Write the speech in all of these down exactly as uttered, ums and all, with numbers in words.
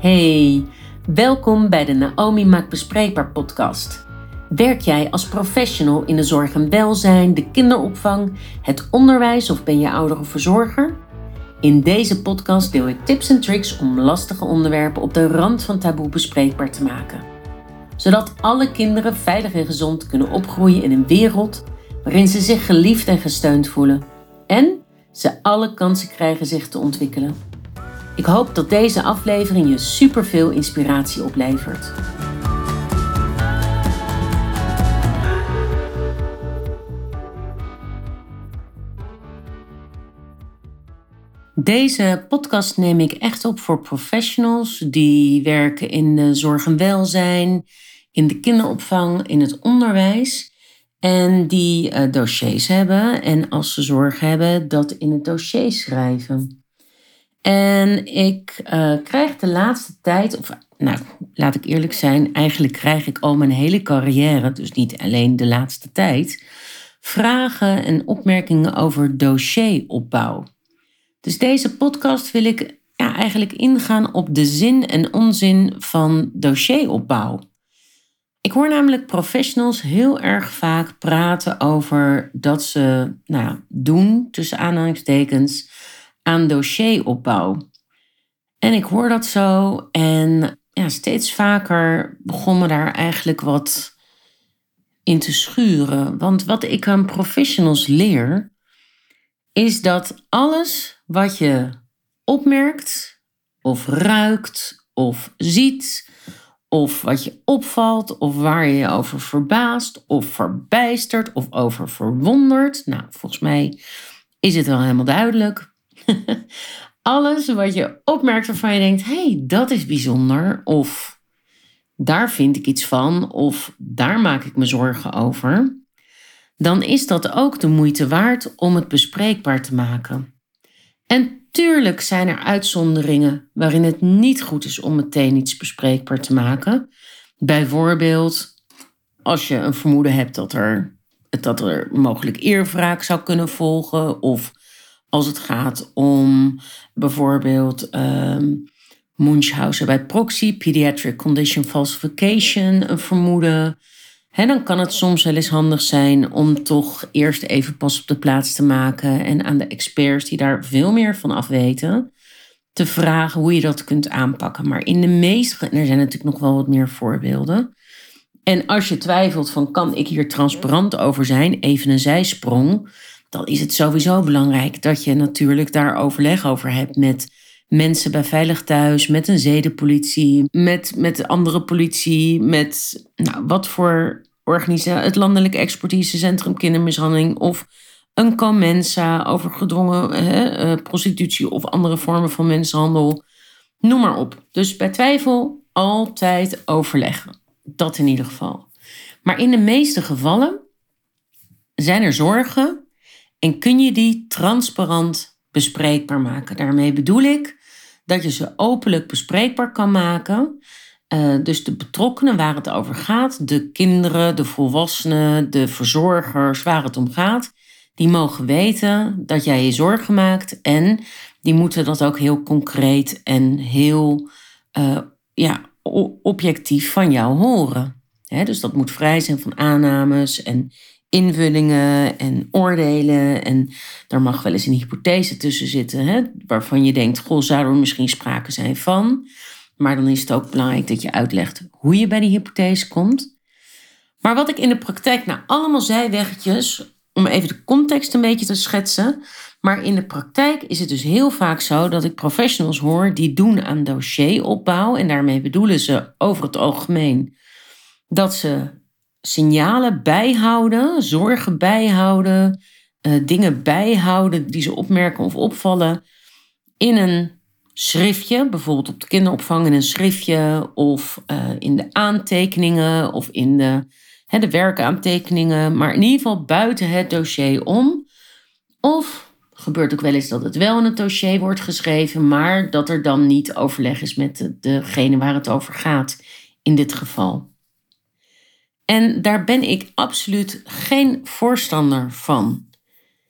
Hey, welkom bij de Naomi Maakt Bespreekbaar podcast. Werk jij als professional in de zorg en welzijn, de kinderopvang, het onderwijs of ben je ouder of verzorger? In deze podcast deel ik tips en tricks om lastige onderwerpen op de rand van taboe bespreekbaar te maken. Zodat alle kinderen veilig en gezond kunnen opgroeien in een wereld waarin ze zich geliefd en gesteund voelen. En ze alle kansen krijgen zich te ontwikkelen. Ik hoop dat deze aflevering je superveel inspiratie oplevert. Deze podcast neem ik echt op voor professionals die werken in de zorg en welzijn, in de kinderopvang, in het onderwijs. En die uh, dossiers hebben en als ze zorg hebben, dat in het dossier schrijven. En ik uh, krijg de laatste tijd, of nou, laat ik eerlijk zijn, eigenlijk krijg ik al mijn hele carrière, dus niet alleen de laatste tijd, vragen en opmerkingen over dossieropbouw. Dus deze podcast wil ik ja, eigenlijk ingaan op de zin en onzin van dossieropbouw. Ik hoor namelijk professionals heel erg vaak praten over dat ze nou, doen, tussen aanhalingstekens, aan dossieropbouw. En ik hoor dat zo en ja, steeds vaker begon me daar eigenlijk wat in te schuren. Want wat ik aan professionals leer, is dat alles wat je opmerkt, of ruikt, of ziet, of wat je opvalt, of waar je je over verbaast, of verbijstert, of over verwondert. Nou, volgens mij is het wel helemaal duidelijk. Alles wat je opmerkt waarvan je denkt, hé, hey, dat is bijzonder, of daar vind ik iets van, of daar maak ik me zorgen over, dan is dat ook de moeite waard om het bespreekbaar te maken. En tuurlijk zijn er uitzonderingen waarin het niet goed is om meteen iets bespreekbaar te maken. Bijvoorbeeld als je een vermoeden hebt dat er, dat er mogelijk eerwraak zou kunnen volgen, of als het gaat om bijvoorbeeld um, Munchausen bij proxy, pediatric condition falsification, een vermoeden. He, dan kan het soms wel eens handig zijn om toch eerst even pas op de plaats te maken en aan de experts die daar veel meer van af weten, te vragen hoe je dat kunt aanpakken. Maar in de meeste, en er zijn natuurlijk nog wel wat meer voorbeelden. En als je twijfelt van, kan ik hier transparant over zijn, even een zijsprong, dan is het sowieso belangrijk dat je natuurlijk daar overleg over hebt met mensen bij Veilig Thuis, met een zedenpolitie, met, met andere politie, met nou, wat voor organisatie, het Landelijk Expertisecentrum Kindermishandeling of een Comensa over gedwongen eh, uh, prostitutie of andere vormen van mensenhandel. Noem maar op. Dus bij twijfel altijd overleggen. Dat in ieder geval. Maar in de meeste gevallen zijn er zorgen en kun je die transparant bespreekbaar maken. Daarmee bedoel ik dat je ze openlijk bespreekbaar kan maken. Uh, dus de betrokkenen waar het over gaat, de kinderen, de volwassenen, de verzorgers waar het om gaat, die mogen weten dat jij je zorgen maakt en die moeten dat ook heel concreet en heel uh, ja, objectief van jou horen. He, dus dat moet vrij zijn van aannames en invullingen en oordelen. En daar mag wel eens een hypothese tussen zitten, hè, waarvan je denkt, goh, zou er misschien sprake zijn van. Maar dan is het ook belangrijk dat je uitlegt hoe je bij die hypothese komt. Maar wat ik in de praktijk, nou allemaal zijweggetjes, om even de context een beetje te schetsen. Maar in de praktijk is het dus heel vaak zo dat ik professionals hoor die doen aan dossieropbouw. En daarmee bedoelen ze over het algemeen dat ze signalen bijhouden, zorgen bijhouden, uh, dingen bijhouden die ze opmerken of opvallen in een schriftje, bijvoorbeeld op de kinderopvang in een schriftje of uh, in de aantekeningen of in de, hè, de werkaantekeningen, maar in ieder geval buiten het dossier om. Of gebeurt ook wel eens dat het wel in het dossier wordt geschreven, maar dat er dan niet overleg is met de, degene waar het over gaat in dit geval. En daar ben ik absoluut geen voorstander van.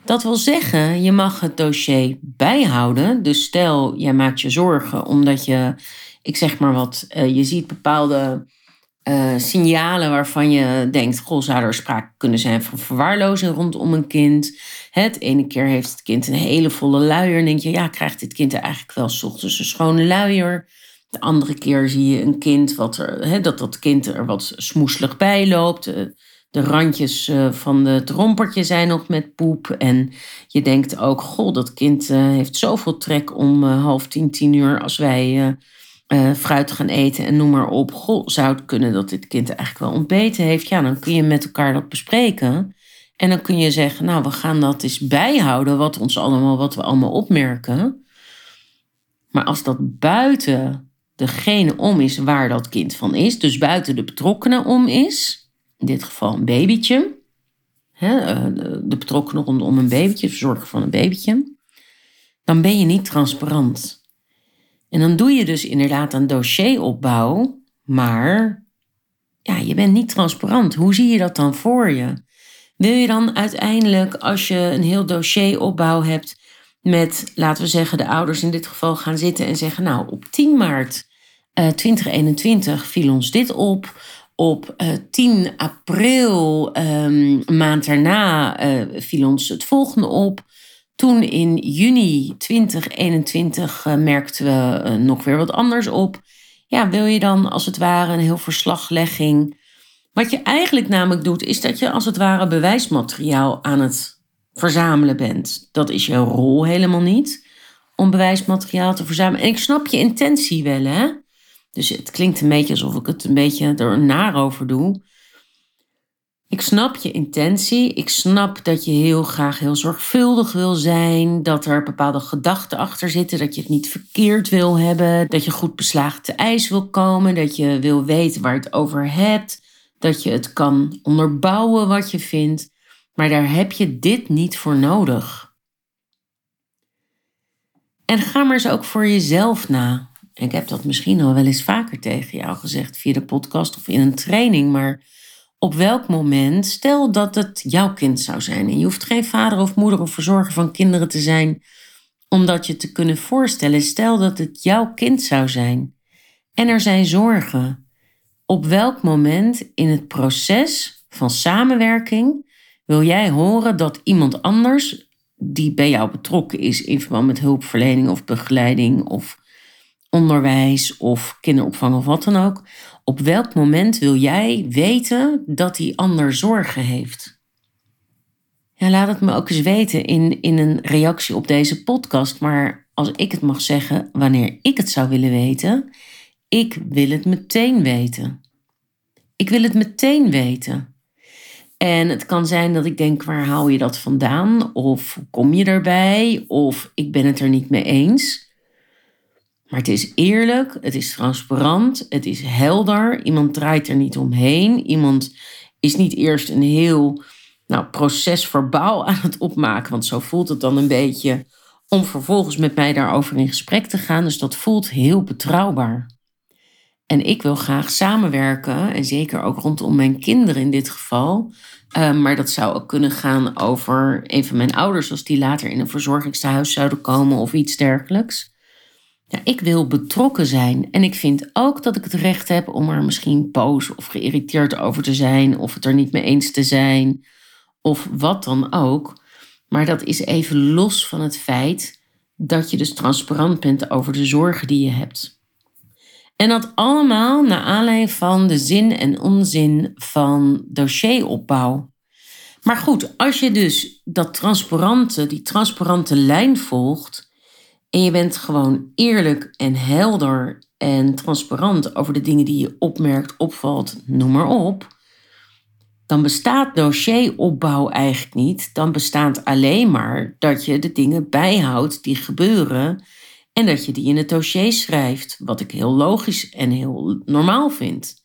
Dat wil zeggen, je mag het dossier bijhouden. Dus stel, jij maakt je zorgen omdat je, ik zeg maar wat, uh, je ziet bepaalde uh, signalen waarvan je denkt, goh, zou er sprake kunnen zijn van verwaarlozing rondom een kind. Het ene keer heeft het kind een hele volle luier en denk je, ja, krijgt dit kind er eigenlijk wel 's ochtends een schone luier? De andere keer zie je een kind wat er, he, dat dat kind er wat smoeselig bij loopt. De, de randjes uh, van het rompertje zijn nog met poep. En je denkt ook, goh, dat kind uh, heeft zoveel trek om uh, half tien, tien uur als wij uh, uh, fruit gaan eten en noem maar op. Goh, zou het kunnen dat dit kind eigenlijk wel ontbeten heeft? Ja, dan kun je met elkaar dat bespreken. En dan kun je zeggen, nou, we gaan dat eens bijhouden, wat, ons allemaal, wat we allemaal opmerken. Maar als dat buiten degene om is waar dat kind van is, dus buiten de betrokkenen om is, in dit geval een babytje, hè, de betrokkenen rondom een babytje, verzorger van een babytje, dan ben je niet transparant. En dan doe je dus inderdaad een dossieropbouw, maar ja, je bent niet transparant. Hoe zie je dat dan voor je? Wil je dan uiteindelijk, als je een heel dossieropbouw hebt met, laten we zeggen, de ouders in dit geval gaan zitten en zeggen, nou, op tien maart uh, twintig eenentwintig viel ons dit op. Op uh, tien april, um, een maand daarna, uh, viel ons het volgende op. Toen in juni twintig eenentwintig uh, merkten we uh, nog weer wat anders op. Ja, wil je dan als het ware een heel verslaglegging? Wat je eigenlijk namelijk doet, is dat je als het ware bewijsmateriaal aan het verzamelen bent. Dat is jouw rol helemaal niet, om bewijsmateriaal te verzamelen. En ik snap je intentie wel, hè? Dus het klinkt een beetje alsof ik het een beetje er naar over doe. Ik snap je intentie. Ik snap dat je heel graag heel zorgvuldig wil zijn. Dat er bepaalde gedachten achter zitten. Dat je het niet verkeerd wil hebben. Dat je goed beslagen te ijs wil komen. Dat je wil weten waar je het over hebt. Dat je het kan onderbouwen wat je vindt. Maar daar heb je dit niet voor nodig. En ga maar eens ook voor jezelf na. Ik heb dat misschien al wel eens vaker tegen jou gezegd via de podcast of in een training. Maar op welk moment, stel dat het jouw kind zou zijn. En je hoeft geen vader of moeder of verzorger van kinderen te zijn om dat je te kunnen voorstellen. Stel dat het jouw kind zou zijn. En er zijn zorgen. Op welk moment in het proces van samenwerking wil jij horen dat iemand anders die bij jou betrokken is in verband met hulpverlening of begeleiding of onderwijs of kinderopvang of wat dan ook, op welk moment wil jij weten dat die ander zorgen heeft? Ja, laat het me ook eens weten in, in een reactie op deze podcast. Maar als ik het mag zeggen, wanneer ik het zou willen weten, ik wil het meteen weten. Ik wil het meteen weten. En het kan zijn dat ik denk, waar haal je dat vandaan? Of kom je erbij? Of ik ben het er niet mee eens. Maar het is eerlijk, het is transparant, het is helder. Iemand draait er niet omheen. Iemand is niet eerst een heel nou, proces verbaal aan het opmaken. Want zo voelt het dan een beetje om vervolgens met mij daarover in gesprek te gaan. Dus dat voelt heel betrouwbaar. En ik wil graag samenwerken, en zeker ook rondom mijn kinderen in dit geval. Uh, maar dat zou ook kunnen gaan over een van mijn ouders, als die later in een verzorgingstehuis zouden komen of iets dergelijks. Ja, ik wil betrokken zijn. En ik vind ook dat ik het recht heb om er misschien boos of geïrriteerd over te zijn, of het er niet mee eens te zijn, of wat dan ook. Maar dat is even los van het feit dat je dus transparant bent over de zorgen die je hebt. En dat allemaal naar aanleiding van de zin en onzin van dossieropbouw. Maar goed, als je dus dat transparante, die transparante lijn volgt en je bent gewoon eerlijk en helder en transparant over de dingen die je opmerkt, opvalt, noem maar op, dan bestaat dossieropbouw eigenlijk niet. Dan bestaat alleen maar dat je de dingen bijhoudt die gebeuren en dat je die in het dossier schrijft, wat ik heel logisch en heel normaal vind.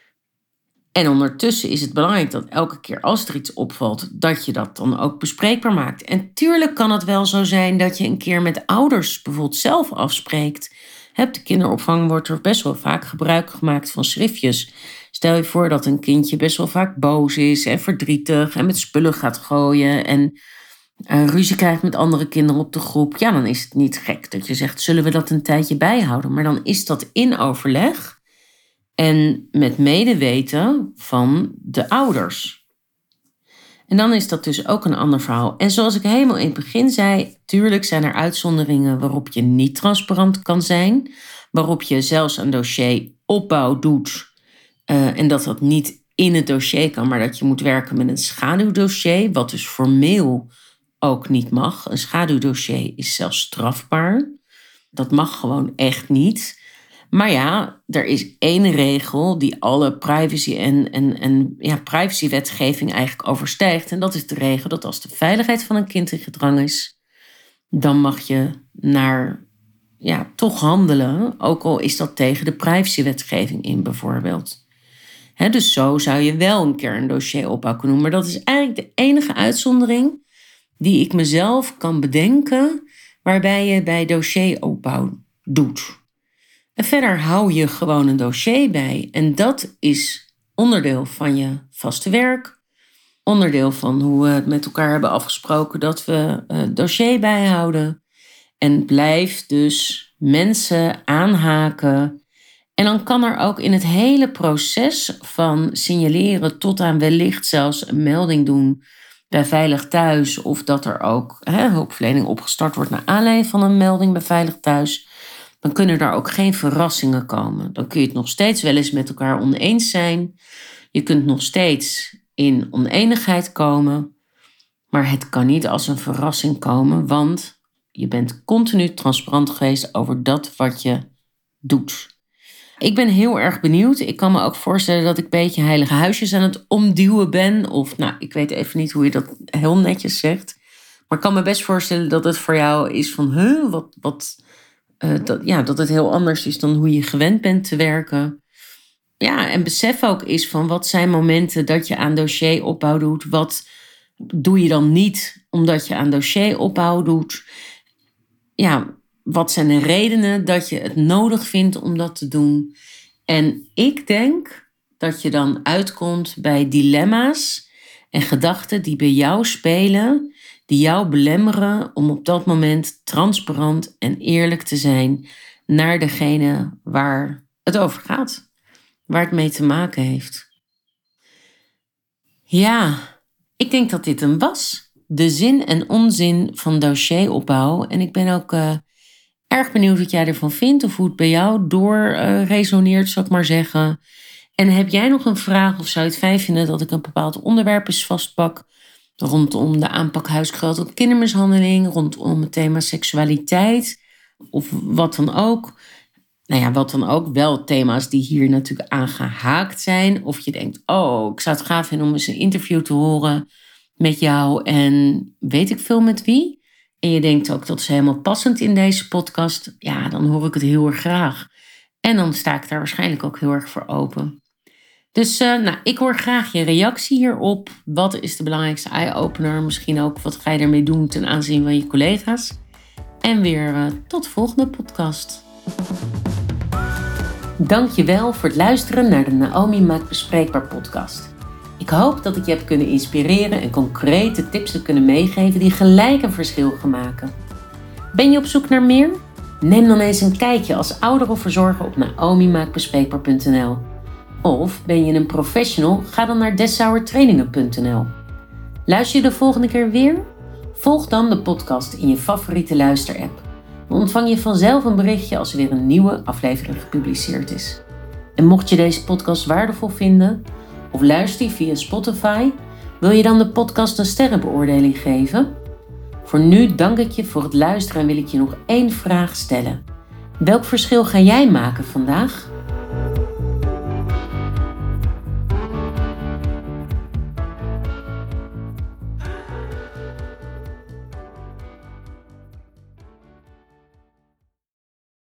En ondertussen is het belangrijk dat elke keer als er iets opvalt, dat je dat dan ook bespreekbaar maakt. En tuurlijk kan het wel zo zijn dat je een keer met ouders bijvoorbeeld zelf afspreekt. Op de kinderopvang wordt er best wel vaak gebruik gemaakt van schriftjes. Stel je voor dat een kindje best wel vaak boos is en verdrietig en met spullen gaat gooien. En uh, ruzie krijgt met andere kinderen op de groep, ja, dan is het niet gek dat je zegt, zullen we dat een tijdje bijhouden? Maar dan is dat in overleg en met medeweten van de ouders. En dan is dat dus ook een ander verhaal. En zoals ik helemaal in het begin zei, tuurlijk zijn er uitzonderingen waarop je niet transparant kan zijn, waarop je zelfs een dossieropbouw doet uh, en dat dat niet in het dossier kan, maar dat je moet werken met een schaduwdossier, wat dus formeel ook niet mag. Een schaduwdossier is zelfs strafbaar. Dat mag gewoon echt niet. Maar ja, er is één regel die alle privacy en, en, en ja, privacywetgeving eigenlijk overstijgt. En dat is de regel dat als de veiligheid van een kind in gedrang is, dan mag je naar, ja, toch handelen, ook al is dat tegen de privacywetgeving in bijvoorbeeld. He, dus zo zou je wel een keer een dossieropbouw kunnen doen. Maar dat is eigenlijk de enige uitzondering die ik mezelf kan bedenken waarbij je bij dossieropbouw doet. En verder hou je gewoon een dossier bij. En dat is onderdeel van je vaste werk. Onderdeel van hoe we het met elkaar hebben afgesproken dat we het dossier bijhouden. En blijf dus mensen aanhaken. En dan kan er ook in het hele proces van signaleren tot aan wellicht zelfs een melding doen bij Veilig Thuis. Of dat er ook hè, hulpverlening opgestart wordt naar aanleiding van een melding bij Veilig Thuis. Dan kunnen er ook geen verrassingen komen. Dan kun je het nog steeds wel eens met elkaar oneens zijn. Je kunt nog steeds in oneenigheid komen. Maar het kan niet als een verrassing komen, want je bent continu transparant geweest over dat wat je doet. Ik ben heel erg benieuwd. Ik kan me ook voorstellen dat ik een beetje heilige huisjes aan het omduwen ben. Of nou, ik weet even niet hoe je dat heel netjes zegt. Maar ik kan me best voorstellen dat het voor jou is van, huh, wat... wat Uh, dat, ja, dat het heel anders is dan hoe je gewend bent te werken. Ja, en besef ook is van wat zijn momenten dat je aan dossieropbouw doet. Wat doe je dan niet omdat je aan dossieropbouw doet? Ja, wat zijn de redenen dat je het nodig vindt om dat te doen? En ik denk dat je dan uitkomt bij dilemma's en gedachten die bij jou spelen, die jou belemmeren om op dat moment transparant en eerlijk te zijn naar degene waar het over gaat, waar het mee te maken heeft. Ja, ik denk dat dit hem was. De zin en onzin van dossieropbouw. En ik ben ook uh, erg benieuwd wat jij ervan vindt of hoe het bij jou door uh, resoneert, zou ik maar zeggen. En heb jij nog een vraag of zou je het fijn vinden dat ik een bepaald onderwerp eens vastpak rondom de aanpak huisgeweld en kindermishandeling, rondom het thema seksualiteit of wat dan ook. Nou ja, wat dan ook. Wel thema's die hier natuurlijk aan gehaakt zijn. Of je denkt, oh, ik zou het gaaf vinden om eens een interview te horen met jou en weet ik veel met wie. En je denkt ook, dat is helemaal passend in deze podcast. Ja, dan hoor ik het heel erg graag. En dan sta ik daar waarschijnlijk ook heel erg voor open. Dus uh, nou, ik hoor graag je reactie hierop. Wat is de belangrijkste eye-opener? Misschien ook, wat ga je ermee doen ten aanzien van je collega's? En weer uh, tot de volgende podcast. Dank je wel voor het luisteren naar de Naomi Maakt Bespreekbaar podcast. Ik hoop dat ik je heb kunnen inspireren en concrete tips heb kunnen meegeven die gelijk een verschil gaan maken. Ben je op zoek naar meer? Neem dan eens een kijkje als ouder of verzorger op naomi maakt bespreekbaar punt n l. Of ben je een professional? Ga dan naar dessauertrainingen punt n l. Luister je de volgende keer weer? Volg dan de podcast in je favoriete luisterapp. Dan ontvang je vanzelf een berichtje als er weer een nieuwe aflevering gepubliceerd is. En mocht je deze podcast waardevol vinden of luister je via Spotify, wil je dan de podcast een sterrenbeoordeling geven? Voor nu dank ik je voor het luisteren en wil ik je nog één vraag stellen. Welk verschil ga jij maken vandaag?